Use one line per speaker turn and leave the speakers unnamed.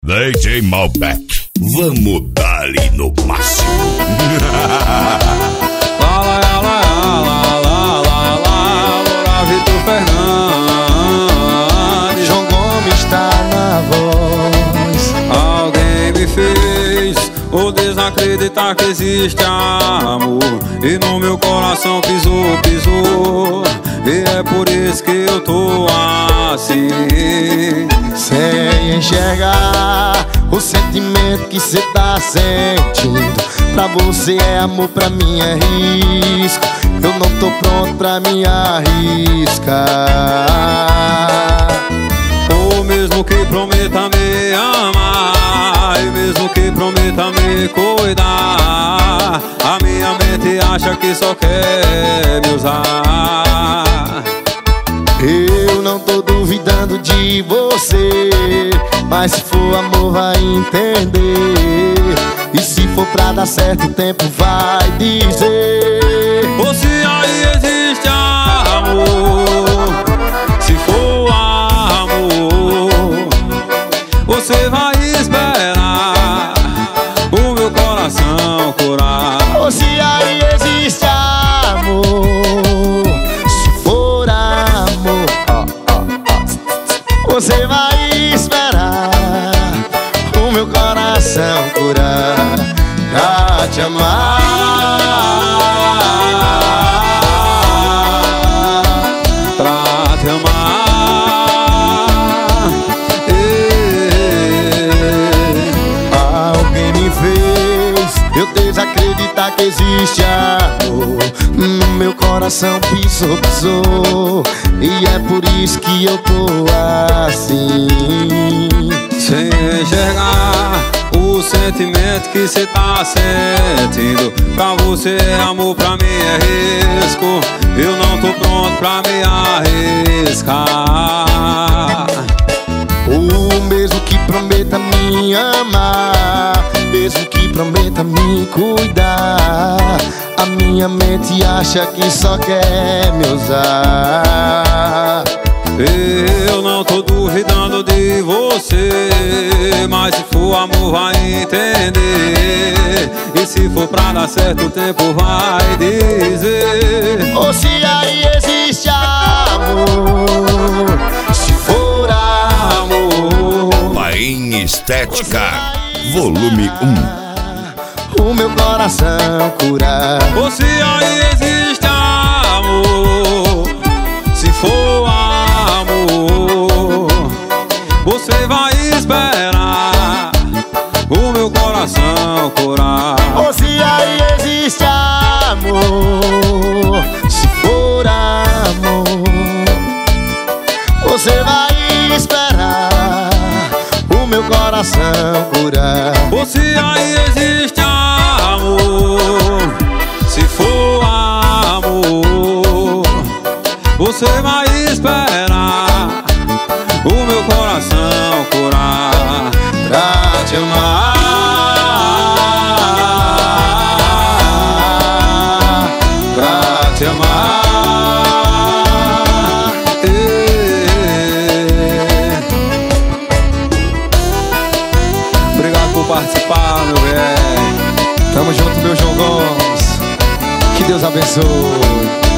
DJ Malbec, vamos dar-lhe no máximo.
Loura Vitor Fernandes,
João Gomes tá na voz.
alguém me fez ou desacreditar que existe amor, e no meu coração pisou, pisou, e é por isso que eu tô assim,
sem enxergar o sentimento que cê tá sentindo. Pra você é amor, pra mim é risco. Eu não tô pronto pra me arriscar.
ou mesmo que prometa me amar, e mesmo que prometa me cuidar, a minha mente acha que só quer me usar.
Eu não tô duvidando de você, mas se for amor vai entender. E se for pra dar certo o tempo vai dizer.
Ou se aí existe amor, se for amor, você vai esperar o meu coração curar.
Ou se aí existe amor, se for amor, você vai esperar o meu coração curar pra te amar.
Pra te amar.
Alguém me fez eu desacreditar que existe amor. No meu coração pisou, pisou, e é por isso que eu tô assim,
Sem enxergar o sentimento que cê tá sentindo. Pra você é amor, pra mim é risco. Eu não tô pronto pra me arriscar.
o mesmo que prometa me amar, mesmo que prometa me cuidar, a minha mente acha que só quer me usar.
Eu não tô duvidando de você, mas se for amor vai entender. E se for pra dar certo o tempo vai dizer.
Ou se aí existe amor, se for amor,
Paim Estética, volume 1.
o meu coração curar.
Ou se aí existe amor, se for amor, você vai esperar o meu coração curar.
Ou se aí existe amor, se for amor, você vai esperar o meu coração curar.
Ou se aí existe amor, se for amor, você vai esperar o meu coração curar.
Pra te amar,
Pra te amar. Obrigado por participar, meu velho.
tamo junto, meu João Gomes. Que Deus abençoe.